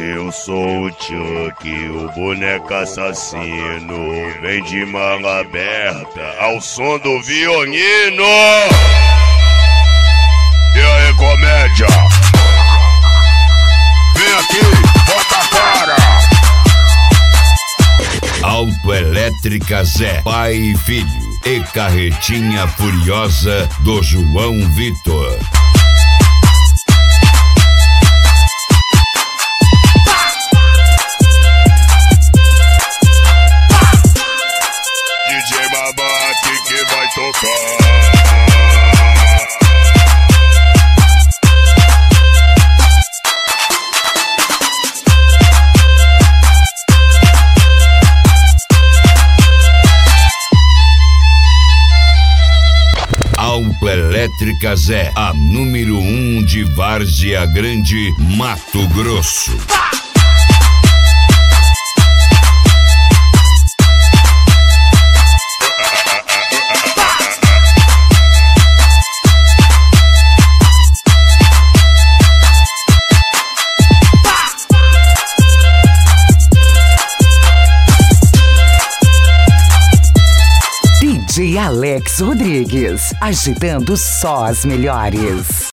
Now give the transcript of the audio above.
Eu sou o Chuck, o boneco assassino. Vem de manga aberta ao som do violino. E aí, comédia? Vem aqui, bota a cara. Autoelétrica Zé, pai e filho, e carretinha furiosa do João Vitor. DJ Babate que vai tocar. Autoelétrica Zé, a número 1 de Várzea Grande, Mato Grosso. DJ Alex Rodrigues, agitando só as melhores.